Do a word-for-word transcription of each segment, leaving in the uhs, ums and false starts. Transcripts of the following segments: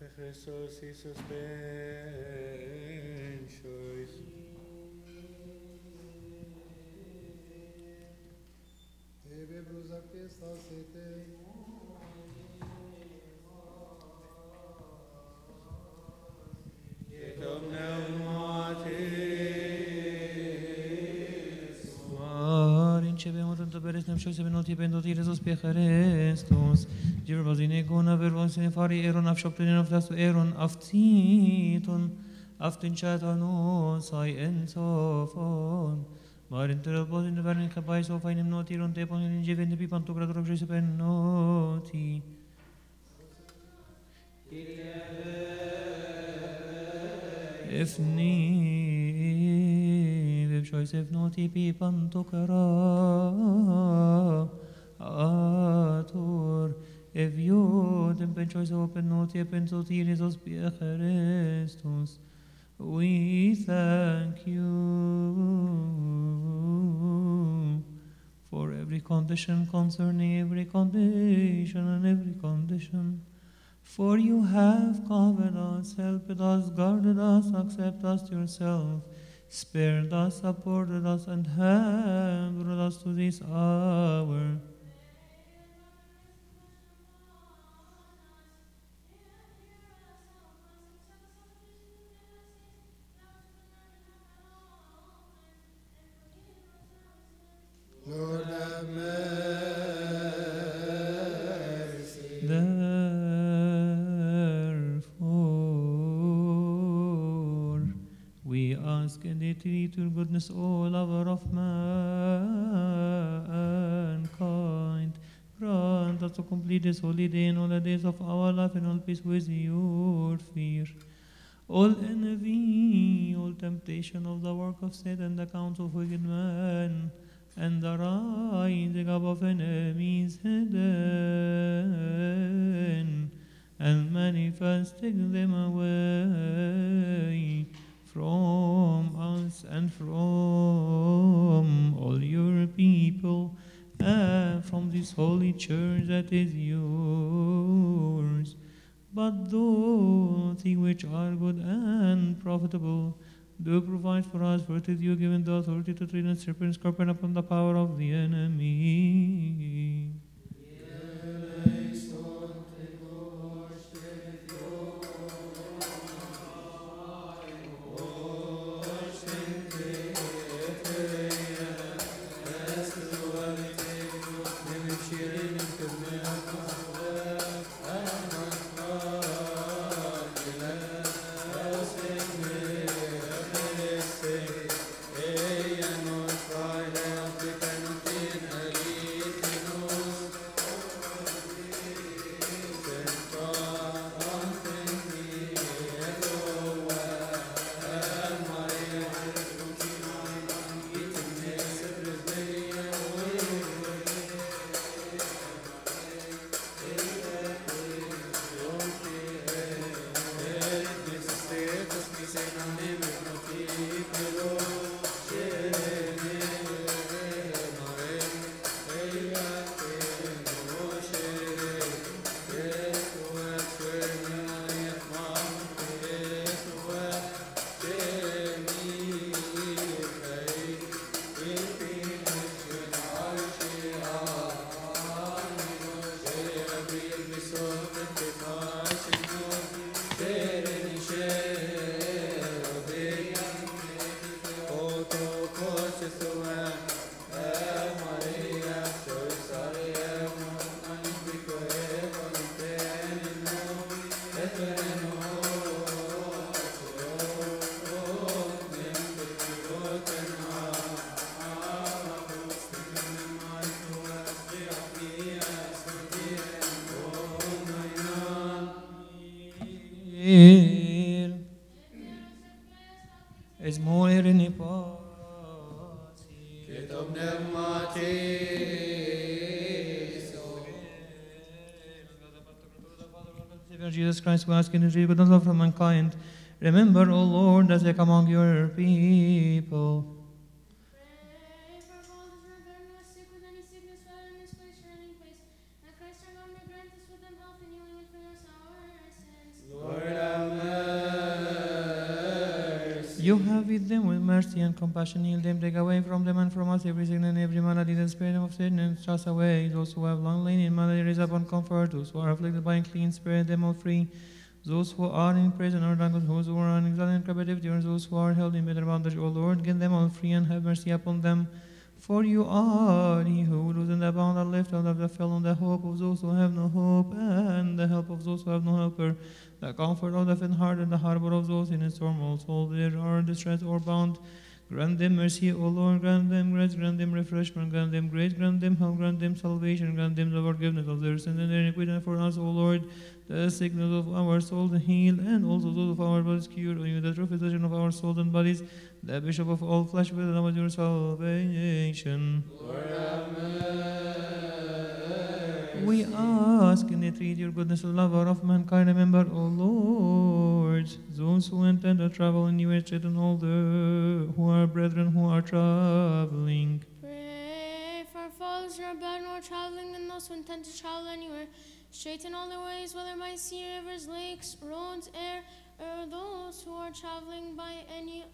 Christos Iisus benchois. Ebe brusa Christa sete. Etum pneumatis. Marin cebemur unto peres nem shoise benoti pendoti rezos pe Christus. Gir vazine gona vervosine fari eron afshoptinen of lastu eron aftiton. Aftin chatano sai ensofon. Marin terapos in the vernin capais of einem noti ron tepon in jeven de pipan to grador shoise penoti. If ni vib shoise noti pipan to kara atur. If you dem pen choice open noti pen soti rezos pe Christus. We thank you for every condition concerning every condition and every condition. For you have covered us, helped us, guarded us, accepted us to yourself, spared us, supported us, and have brought us to this hour. Lord have mercy. Therefore, we ask and entreat your goodness, O lover of mankind, grant us to complete this holy day and all the days of our life in all peace with your fear. All envy, all temptation of the work of Satan, the counsel of wicked men, and the rising up of enemies hidden, and manifesting them away from us and from all your people, and from this holy church that is yours. But those things which are good and profitable, do provide for us, for it is you given the authority to tread on serpents, scorpion upon the power of the enemy. Es moer in pasi. Etum pneumatis. Savior Jesus Christ, we ask in His goodness love from mankind. Remember, O Lord, as they come among your people. Pray for all those who are not sick with any sickness, found in this place or any place, that Christ our God may grant us with them health and healing and forgive us our sins. Lord You have with them with mercy and compassion, heal them, take away from them and from us every sickness and every malady, the spirit of sin, and cast away those who have long lain in malady, raise up and comfort those who are afflicted by unclean spirit, them all free. Those who are in prison or drunken, those who are in exile and captivity, or those who are held in better bondage, O Lord, get them all free and have mercy upon them. For you are he who rules in the bound and lift out of the fallen, the hope of those who have no hope, and the help of those who have no helper, the comfort of the faint-hearted, the harbor of those in a storm, also there are distressed or bound. Grant them mercy, O Lord, grant them grace, grant them refreshment, grant them grace, grant them help, grant them salvation, grant them the forgiveness of their sins and their iniquity, and for us, O Lord, the sickness of our souls heal, and also those of our bodies cure. O you, the true physician of our souls and bodies, the bishop of all flesh, with the with your salvation. Lord have mercy. We ask and entreat your goodness and lover of mankind. Remember, O Lord, those who intend to travel in your church and all the who are brethren who are traveling. Pray for fathers who are bad or traveling, and those who intend to travel anywhere. Straighten all their ways, whether by sea, rivers, lakes, roads, air, or those who are traveling by any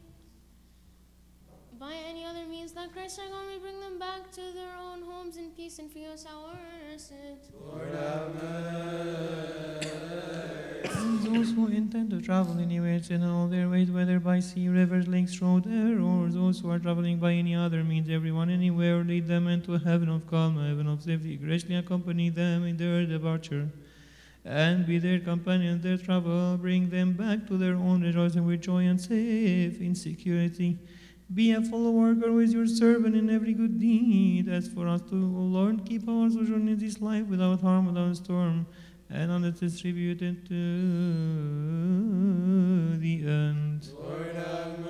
by any other means, that Christ our God may bring them back to their own homes in peace and forgive us our sins. Lord have mercy. And those who intend to travel anywhere in all their ways, whether by sea, rivers, lakes, road, air, or those who are traveling by any other means, everyone anywhere, lead them into a heaven of calm, a heaven of safety. Graciously accompany them in their departure, and be their companion in their travel. Bring them back to their own rejoicing with joy and safe in security. Be a fellow worker with your servant in every good deed. As for us too, O Lord, keep our sojourn in this life without harm, without storm, and undistributed to the end. Lord have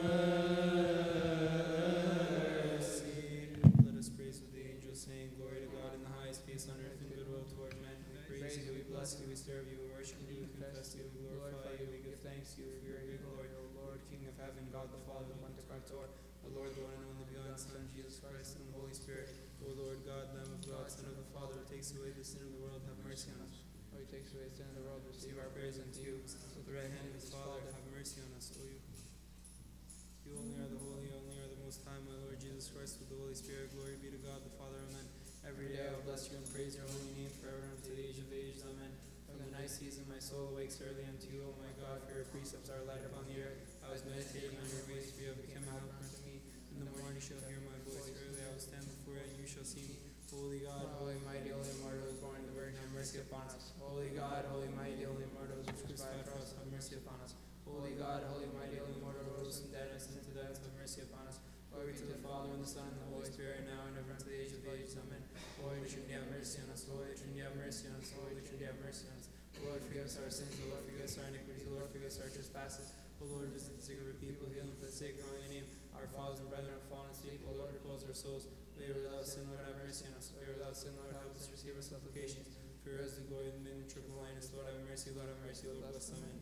mercy. Let us praise with the angels, saying, Glory to God in the highest, peace on earth and goodwill toward men. We praise you, we bless you, we serve you, we worship you, we confess you, we glorify you, we give thanks to you for your great glory, O Lord, King of heaven, God the Father, the Pantocrator, the Lord, the one and only begotten Son, Jesus Christ, and the Holy Spirit. O Lord God, Lamb of God, Son of the Father, who takes away the sin of the world, have mercy on us. O you takes away the sin of the world, receive our prayers unto you. With the right hand of his Father, have mercy on us. O you, you only are the holy, you only are the most high, my Lord Jesus Christ, with the Holy Spirit. Glory be to God the Father, amen. Every day I will bless you and praise your holy name forever and to the age of ages, amen. From the night season, my soul awakes early unto you, O my God, for your precepts are light upon the earth. I was meditating on your ways, for you have become a helper unto me. In the morning you shall hear my voice, early I will stand before you, and you shall see me. Holy God, holy mighty, holy immortal, who was born of the Virgin, have mercy upon us. Holy God, holy mighty, holy immortal, who was crucified for us, have mercy upon us. Holy God, holy mighty, holy immortal, who rose from dead and ascended to the heavens, have mercy upon us. Glory to the Father, and the Son, and the Holy Spirit, now and ever, unto the age of ages, amen. Holy Trinity, have mercy on us. Holy Trinity, have mercy on us. Holy Trinity, have mercy on us. O Lord, forgive us our sins. O Lord, forgive us our iniquities. O Lord, forgive us our trespasses. O Lord, visit the sick of your people, heal them for the sake of your holy name. Our fathers and brethren have fallen asleep. O Lord, repose our souls. We are without sin, Lord, have mercy on us. We are without sin, Lord, help us, receive our supplications. For yours is the glory of the men and triple blindness. Lord, have mercy. Lord, have mercy. Lord, bless. Amen.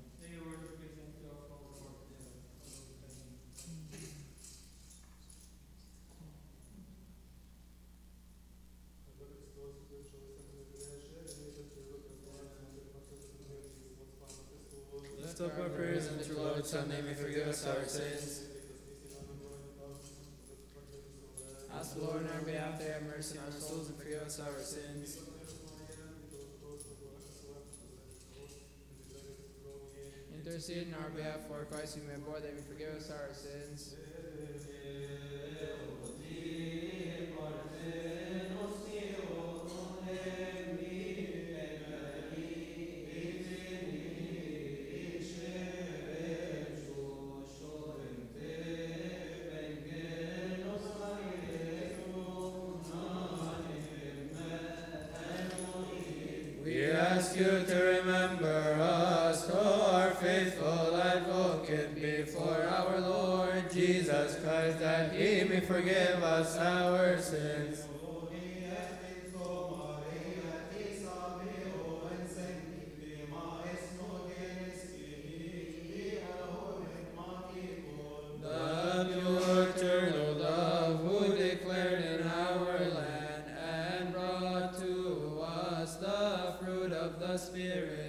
Lift up our prayers unto the Lord, Son, that he may forgive us our sins. Ask the Lord on our behalf to have mercy on our souls and forgive us our sins. Intercede in our behalf for Christ, who may bore that he may forgive us our sins. We ask you to remember us, O our faithful advocate before our Lord Jesus Christ, that he may forgive us our sins. The pure eternal love who declared in our land and brought to us the fruit of the Spirit.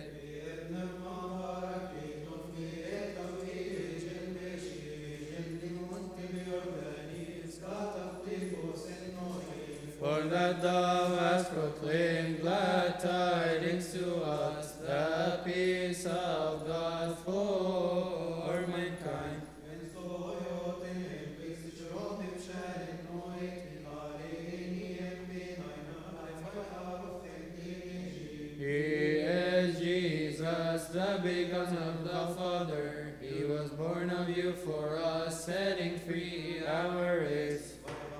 For that thou hast proclaimed glad tidings to us, the peace of God for mankind. He is Jesus, the begotten of the Father. He was born of you for us, setting free our race.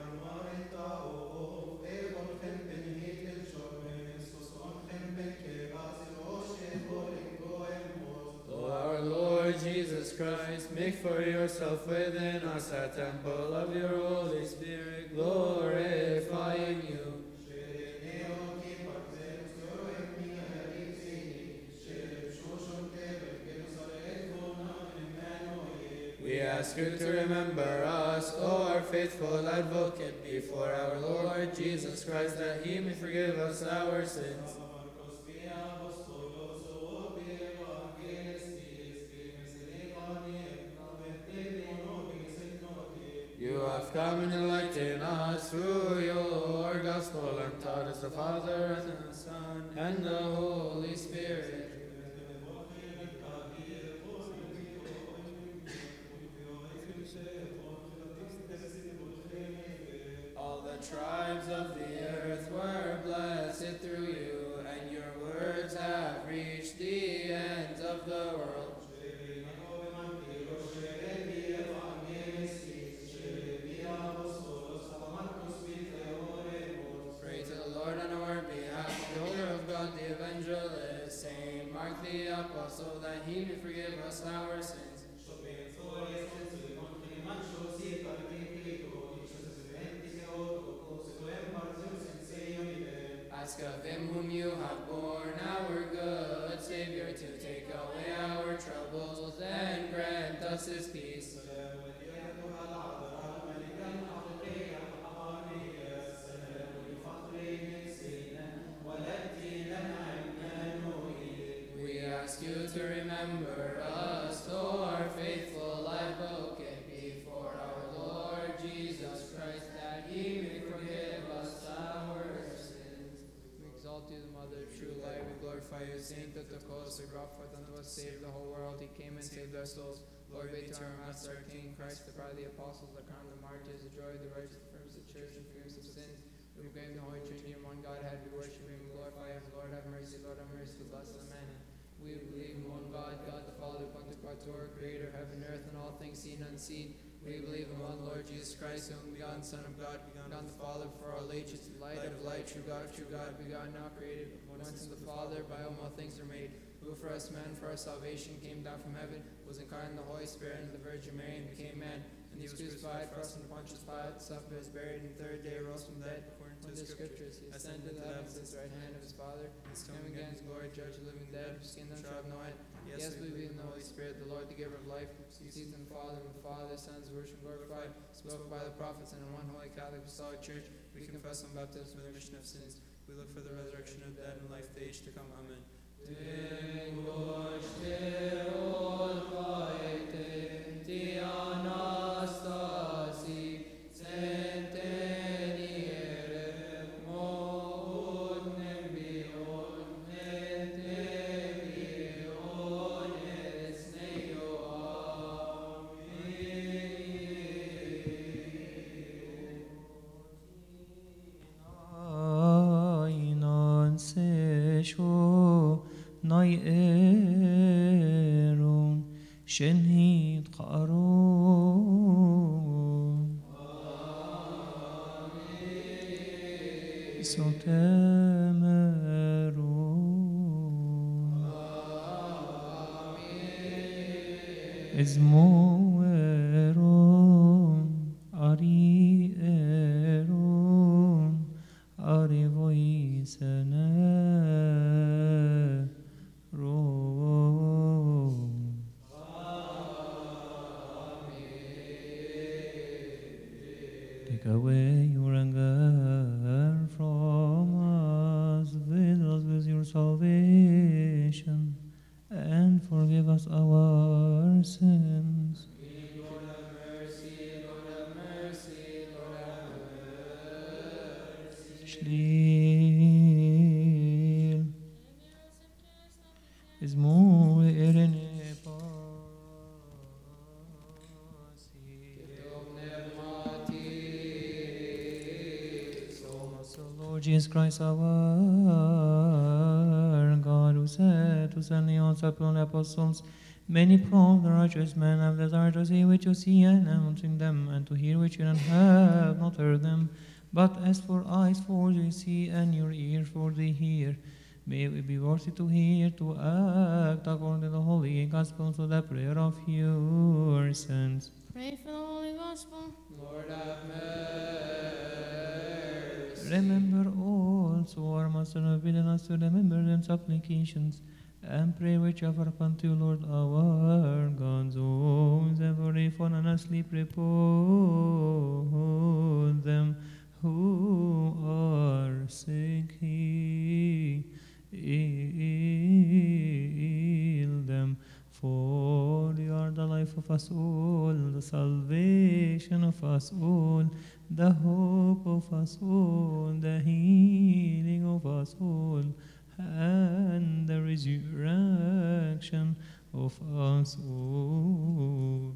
O our Lord Jesus Christ, make for yourself within us a temple of your Holy Spirit, glorifying you. We ask you to remember us, O our faithful advocate, before our Lord Jesus Christ, that he may forgive us our sins. You have come and enlightened us through your gospel, and taught us the Father and the Son and the Holy Spirit. All the tribes of the earth were blessed through you, and your words have reached the ends of the world. Pray to the Lord on our behalf, the Order of God, the Evangelist, Saint Mark the Apostle, that he may forgive us our sins. Ask of him whom you have borne, our good Savior, to take away our troubles and grant us his peace. We ask you to remember us, O our faithful advocate, before our Lord Jesus Christ, that he may forgive us our sins. We exalt you, the Mother of true light. We glorify you, Saint that the cause who brought forth unto us, saved the whole world. He came and saved our souls. Glory be to our Master, our King, Christ, the pride of the apostles, the crown of the martyrs, the joy of the righteous, the firmness of the church, and forgiveness of sins. We proclaim the Holy Trinity in one Godhead. We worship him, we glorify him. Lord, have mercy. Lord, have mercy. Blessed Amen. We believe in one God, God the Father, Pantocrator, Creator, heaven, earth, and all things seen and unseen. We believe in one Lord Jesus Christ, the only begotten Son of God, begotten the Father for all ages, light of light, true God of true God, begotten, not created, once in the Father, by whom all things are made, who for us men, for our salvation, came down from heaven, was incarnate in the Holy Spirit and the Virgin Mary, and became man. And he was crucified for us under Pontius Pilate, suffered, was buried, and the third day rose from the dead, according to the Scriptures. He ascended to heaven, at the right hand of his Father, and is coming again in glory, judge the living dead, whose kingdom shall have no end. Yes, we believe in the Holy Spirit, the Lord, the giver of life, who proceeds from the Father, and the Father, the Son, is worshipped and glorified, spoken by the prophets, and in one holy Catholic apostolic church, we confess on baptism for the remission of sins. We look for the resurrection of the dead and life of the age to come. Amen. شنید قارون صوت مرون ازمورون آریئرون آریوی سنه Take away your anger from us, fill us with your salvation, and forgive us our sins. Lord have mercy, Lord have mercy, Lord have mercy. Shliel Izmul Irene Lord Jesus Christ, our God, who said to send the disciples and apostles, many prompt the righteous men have desired to see which you see and announcing them, and to hear which you have not heard them. But as for eyes for they see, and your ear for they hear, may we be worthy to hear, to act according to the holy gospel, to the prayer of your sons. Pray for the Holy Gospel. Lord have mercy. Remember also our Master and bidden us to remember them supplications and pray which offer upon you, Lord our God, those every fallen and asleep repose them who are sick, heal them. For you are the life of us all, the salvation of us all, the hope of us all, the healing of us all, and the resurrection of us all.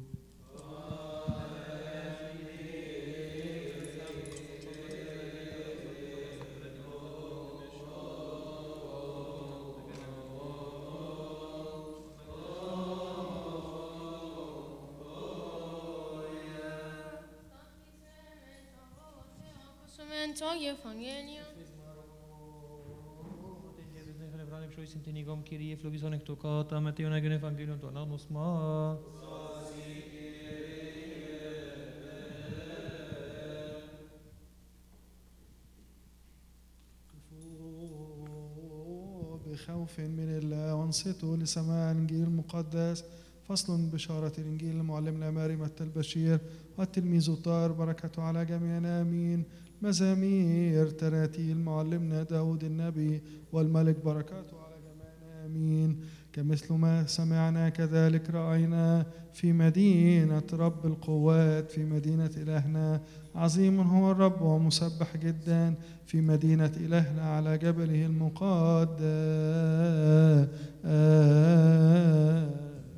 Tog Evangelium. Sintinigom Kyrie Phlogisonic Tocata, Mattheonagon Evangelium to Anonymous Ma. بخوف من الله وانصتوا لسماع الإنجيل المقدس. فصل من بشارة الإنجيل لمعلمنا ماري متى البشير والتلميذ الطاهر بركته على جميعنا آمين. مزامير تراتيل معلمنا داود النبي والملك بركاته على جميعنا آمين. كمثل ما سمعنا كذلك رأينا في مدينة رب القوات، في مدينة إلهنا عظيم هو الرب ومسبح جدا، في مدينة إلهنا على جبله المقدس.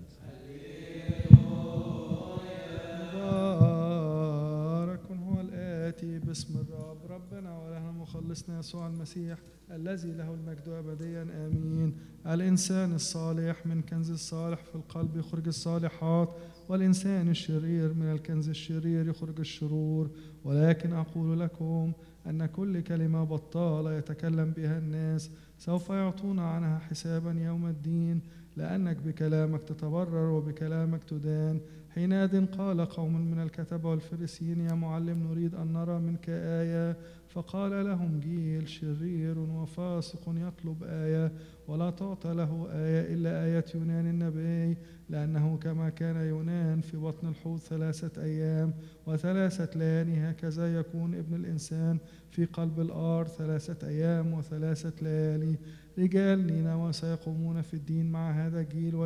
باسم الرب ربنا ولهنا مخلصنا يسوع المسيح الذي له المجد أبديا آمين. الإنسان الصالح من كنز الصالح في القلب يخرج الصالحات، والإنسان الشرير من الكنز الشرير يخرج الشرور. ولكن أقول لكم أن كل كلمة بطالة يتكلم بها الناس سوف يعطون عنها حسابا يوم الدين، لأنك بكلامك تتبرر وبكلامك تدان. حينئذ قال قوم من الكتبة والفريسيين يا معلم نريد أن نرى منك آية. فقال لهم جيل شرير وفاسق يطلب آية ولا تعطى له آية إلا آية يونان النبي، لأنه كما كان يونان في بطن الحوت ثلاثة أيام وثلاثة ليالي هكذا يكون ابن الإنسان في قلب الأرض ثلاثة أيام وثلاثة ليالي. رجال نينوى سيقومون في الدين مع هذا الجيل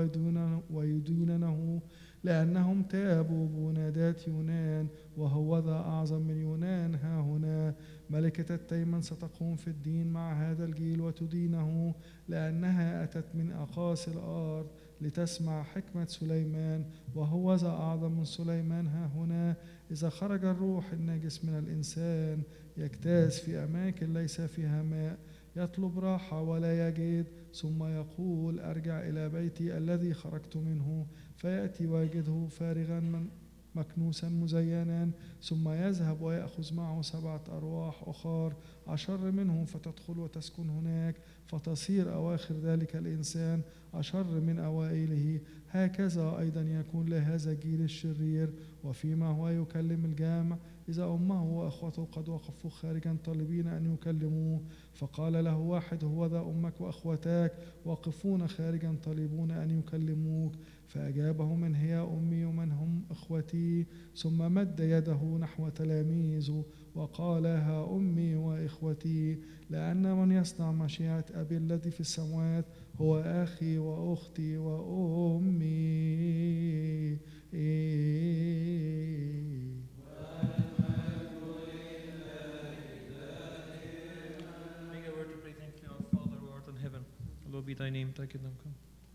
ويدينونه لأنهم تابوا بمنادات يونان، وهو ذا أعظم من يونان ها هنا. ملكة التيمن ستقوم في الدين مع هذا الجيل وتدينه، لأنها أتت من أقاصي الأرض لتسمع حكمة سليمان، وهو ذا أعظم من سليمان ها هنا. إذا خرج الروح النجس من الإنسان يجتاز في أماكن ليس فيها ماء، يطلب راحة ولا يجد، ثم يقول أرجع إلى بيتي الذي خرجت منه، فيأتي ويجده فارغا من مكنوسا مزينا، ثم يذهب ويأخذ معه سبعة أرواح أخر أشر منهم فتدخل وتسكن هناك، فتصير أواخر ذلك الإنسان أشر من أوائله. هكذا أيضا يكون لهذا الجيل الشرير. وفيما هو يكلم الجامع إذا أمه وأخوته قد وقفوا خارجا طالبين أن يكلموه، فقال له واحد هو ذا أمك وأخوتاك واقفون خارجا طالبون أن يكلموك. فأجابه من هي أمي ومن هم إخوتي؟ ثم مد يده نحو تلاميذه وقال ها أمي وإخوتي، لأن من يصنع مشيئة أبي الذي في السماوات هو أخي وأختي وأمي. be thy name, thy kingdom come.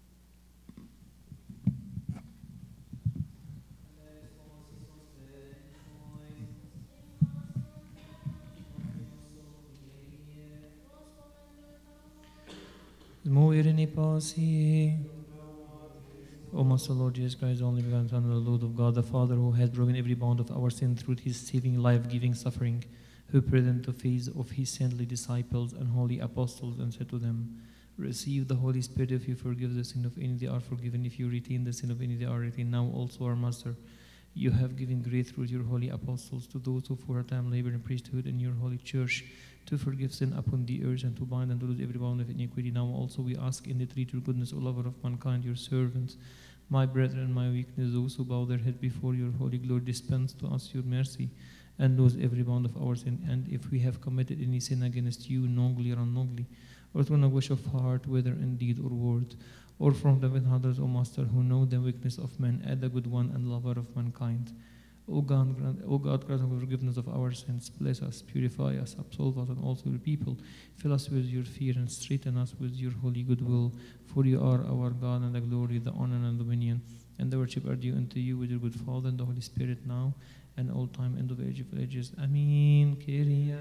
Muirini pasi. O Master Lord Jesus Christ, only begotten Son, the Lord of God, the Father, who has broken every bond of our sin through his saving, life-giving suffering, who present the face of his saintly disciples and holy apostles and said to them, receive the Holy Spirit. If you forgive the sin of any, they are forgiven. If you retain the sin of any, they are retained. Now also, our Master, you have given grace through your holy apostles to those who for a time labor in priesthood in your holy church, to forgive sin upon the earth and to bind and to lose every bound of iniquity. Now also we ask in the treat your goodness, O lover of mankind, your servants, my brethren, my weakness, those who bow their head before your holy glory, dispense to us your mercy and lose every bound of our sin. And if we have committed any sin against you, knowingly or unknowingly, or through no wish of heart, whether in deed or word, or from the withholders, O Master, who know the weakness of men, add the good one and lover of mankind. O God, grant, O God, grant the forgiveness of our sins. Bless us, purify us, absolve us, and also your people. Fill us with your fear and strengthen us with your holy goodwill. For you are our God, and the glory, the honor, and the dominion, and the worship are due unto you with your good Father and the Holy Spirit, now and all time, end of age of ages. Amen. Kyrie.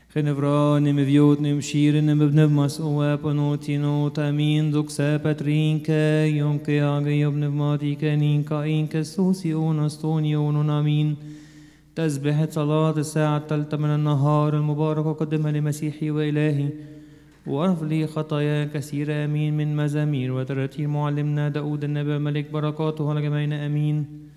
Genevran mevjot nem shiren nem bnevmas oapanotino tamin duksa patrinke yonke age yobnevmatike ninka inke sosion astonionon amin. تسبحة صلاة الساعة الثالثة من النهار المبارك وقدمها لمسيحي وإلهي وارف لي خطايا كثيرة. أمين. من مزامير وتراتيل معلمنا داود النبي الملك بركاته على جميعنا. أمين.